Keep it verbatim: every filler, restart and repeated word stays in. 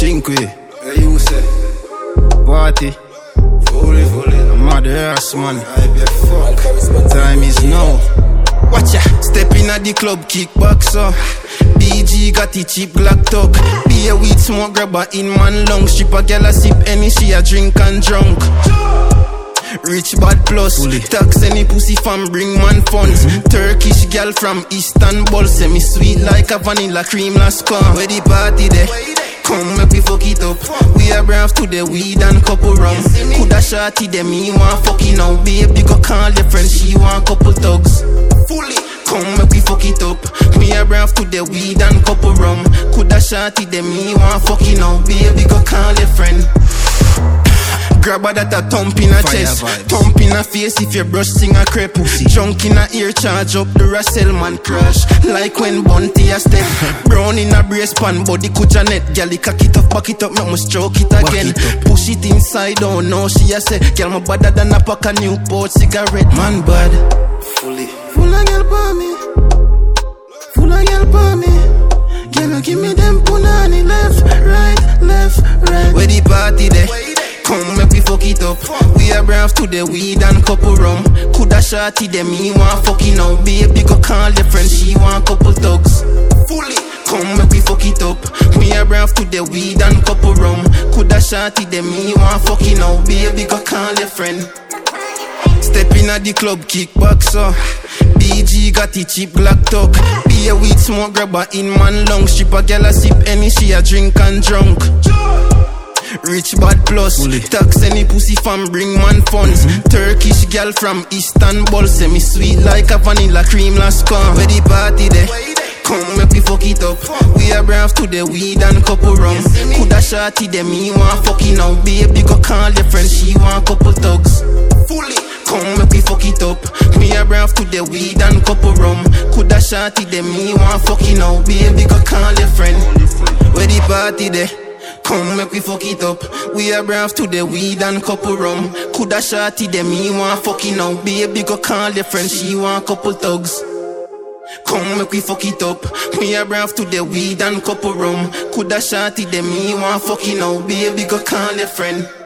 Cinque. Hey, you say? Party. Fully, fully. I'm out the ass, man. I be fuck. Time is now. Watch ya. Step in at the club, kick back, so. B G got the cheap Glock talk. Beer weed smoke grabber in man long. Strip a gal a sip any, she a drink and drunk. Rich bad plus, fully. Tax any pussy fam bring man funds. Mm-hmm. Turkish gal from Istanbul, say me sweet like a vanilla cream last come. Where the party there? Come make we fuck it up. We are brave to the weed and couple rum. Coulda shorty them me want fucking now. Baby go call the friend, she want couple thugs. Fully. Come make we fuck it up. We are brave to the weed and couple rum. Coulda shorty them me want fucking now. Baby go call the friend. Grab a that a thump in a Fire chest vibes. Thump in a face if your brush sing a crepe. Pussy. Junk in a ear, charge up the Russell man crash. Like when Bunty a step. Brown in a brace pan, body kucha net. Gally cock it up, back it up, make me stroke it again. It Push it inside, oh no, she a say. Girl me badder than a pack of Newport cigarette. Man bad. Fully. Full of girl pa me. Full of girl pa me. Girl give me them punani. Left, right, left, right. Where the party there? Come make we fuck it up. We are brave to the weed and couple rum. Coulda shorty them me want fucking now. Baby go call the friend, she want couple thugs. Fully. Come make we fuck it up. We are brave to the weed and couple rum. Coulda shorty them me want fucking now. Baby go call the friend. Step in at the club, kick back so. B G got the cheap Glock talk. Beer weed smoke grabber in man long. Strip a gal a sip any, she a drink and drunk. Rich bad plus, fully. Tax any pussy fam bring man funds. Mm-hmm. Turkish gal from Istanbul, say me sweet like a vanilla cream last come. Where the party there? Come make we fuck it up. We are brave to the weed and couple rum. Coulda shorty them me want fucking now. Baby go call the friend, she want couple thugs. Fully. Come make we fuck it up. We are brave to the weed and couple rum. Coulda shorty them me want fucking now. Baby go call the friend. Where the party there? Come make we fuck it up. We are brave to the weed and couple rum. Coulda shorty them me want fucking now. Baby go call the friend, she want couple thugs. Come make we fuck it up. We are brave to the weed and couple rum. Coulda shorty them me want fucking now. Baby go call the friend.